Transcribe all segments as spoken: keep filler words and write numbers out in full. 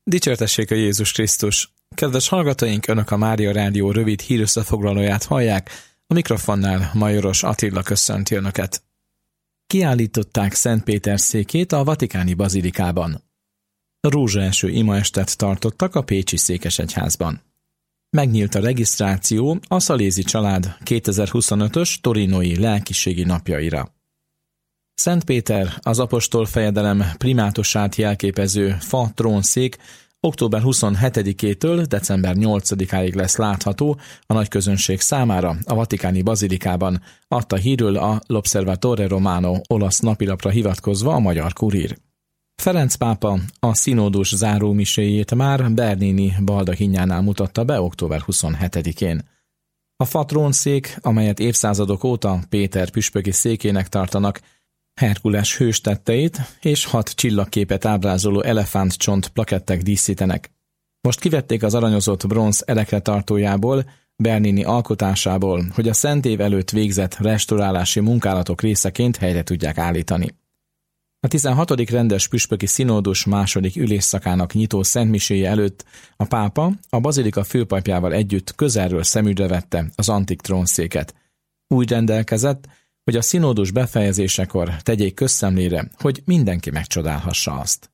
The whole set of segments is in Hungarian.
Dicsértessék a Jézus Krisztus! Kedves hallgatóink, Önök a Mária Rádió rövid hírösszefoglalóját hallják, a mikrofonnál Majoros Attila köszönti Önöket. Kiállították Szent Péter székét a Vatikáni Bazilikában. Rózsaeső imaestet tartottak a pécsi székesegyházban. Megnyílt a regisztráció a Szalézi család kétezer-huszonötös torinói lelkiségi napjaira. Szent Péter, az apostol fejedelem primátusát jelképező fa trónszék október huszonhetedikétől december nyolcadikáig lesz látható a nagyközönség számára a Vatikáni Bazilikában, adta hírül a L'Osservatore Romano olasz napilapra hivatkozva a Magyar Kurír. Ferenc pápa a színódus zárómiséjét már Bernini baldahinjánál mutatta be október huszonhetedikén. A fa trónszék, amelyet évszázadok óta Péter püspöki székének tartanak, Herkules hős tetteit és hat csillagképet ábrázoló elefántcsont plakettek díszítenek. Most kivették az aranyozott bronz erekretartójából, Bernini alkotásából, hogy a szent év előtt végzett restaurálási munkálatok részeként helyre tudják állítani. A tizenhatodik rendes püspöki színódus második ülésszakának nyitó szentmiséje előtt a pápa a bazilika főpapjával együtt közelről szemügyre vette az antik trónszéket. Úgy rendelkezett, hogy a színódus befejezésekor tegyék közszemlére, hogy mindenki megcsodálhassa azt.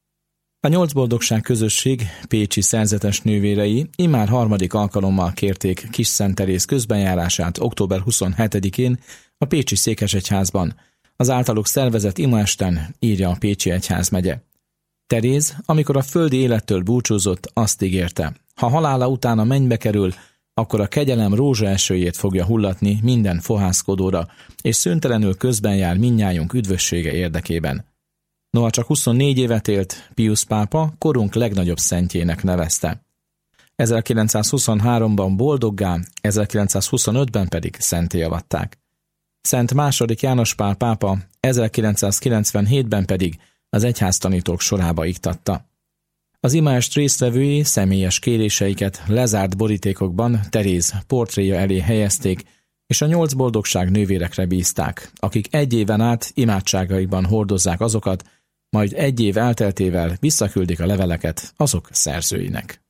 A Nyolc Boldogság Közösség pécsi szerzetes nővérei immár harmadik alkalommal kérték Kis Szent Teréz közbenjárását október huszonhetedikén a pécsi székesegyházban, az általuk szervezett imaesten, írja a Pécsi Egyházmegye. Teréz, amikor a földi élettől búcsúzott, azt ígérte, ha halála után a mennybe kerül, akkor a kegyelem rózsaesőjét fogja hullatni minden fohászkodóra, és szüntelenül közben jár mindnyájunk üdvössége érdekében. Noha csak huszonnégy évet élt, Piusz pápa korunk legnagyobb szentjének nevezte. ezerkilencszázhuszonháromban boldoggá, ezerkilencszázhuszonötben pedig szentté avatták. Szent második János Pál pápa ezerkilencszázkilencvenhétben pedig az egyháztanítók sorába iktatta. Az imaest résztvevői személyes kéréseiket lezárt borítékokban Teréz portréja elé helyezték, és a Nyolc Boldogság nővérekre bízták, akik egy éven át imádságaikban hordozzák azokat, majd egy év elteltével visszaküldik a leveleket azok szerzőinek.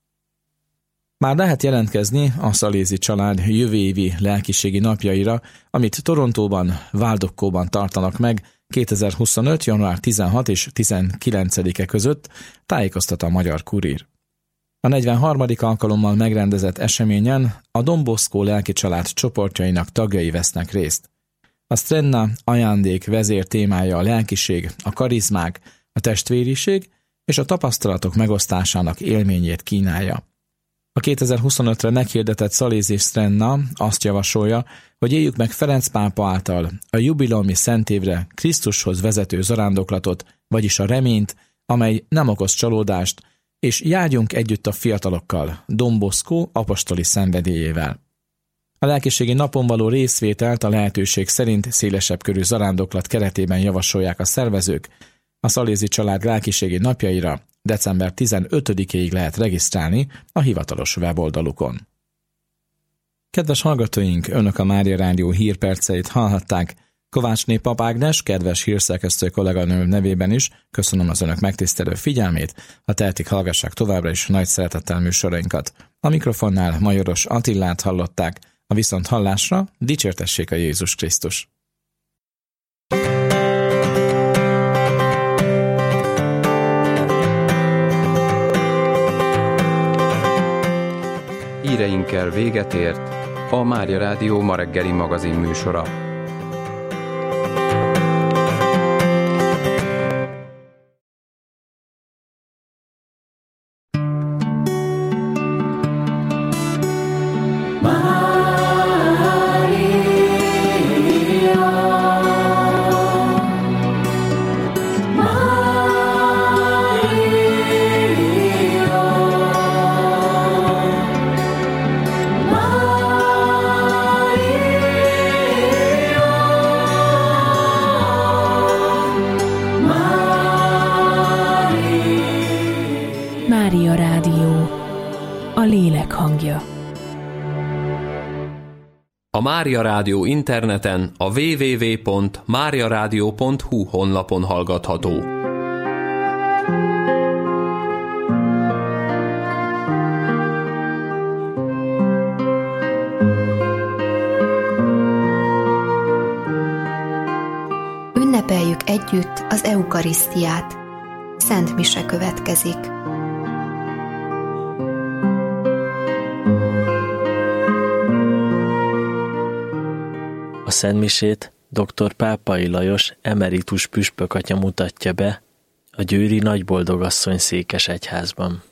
Már lehet jelentkezni a Szalézi család jövő évi lelkiségi napjaira, amit Torontóban, Waldockóban tartanak meg kétezer-huszonöt. január tizenhatodika és tizenkilencedike között, tájékoztat a Magyar Kurír. A negyvenharmadik alkalommal megrendezett eseményen a Don Bosco lelki család csoportjainak tagjai vesznek részt. A Strenna ajándék vezér témája a lelkiség, a karizmák, a testvériség és a tapasztalatok megosztásának élményét kínálja. A kétezer-huszonötre meghirdetett Szalézi Strenna azt javasolja, hogy éljük meg Ferenc pápa által a jubileumi szentévre Krisztushoz vezető zarándoklatot, vagyis a reményt, amely nem okoz csalódást, és járjunk együtt a fiatalokkal, Don Bosco apostoli szenvedélyével. A lelkiségi napon való részvételt a lehetőség szerint szélesebb körű zarándoklat keretében javasolják a szervezők. A Szalézi család lelkiségi napjaira december tizenötödikéig lehet regisztrálni a hivatalos weboldalukon. Kedves hallgatóink, Önök a Mária Rádió hírperceit hallhatták. Kovácsné Pap Ágnes, kedves hírszerkesztő kolléganőm nevében is köszönöm az Önök megtisztelő figyelmét, ha tehetik, hallgassák továbbra is nagy szeretettel műsorainkat. A mikrofonnál Majoros Attilát hallották, a viszont hallásra dicsértessék a Jézus Krisztus! Híreinkkel véget ért a Mária Rádió ma reggeli magazin műsora. Mária Rádió, a lélek hangja. A Mária Rádió interneten a double-u double-u double-u pont mária rádió pont hu honlapon hallgatható. ünnepeljük együtt az eukarisztiát. Szent mise következik. A szentmisét dr. Pápai Lajos emeritus püspökatya mutatja be a győri Nagyboldogasszony székesegyházban.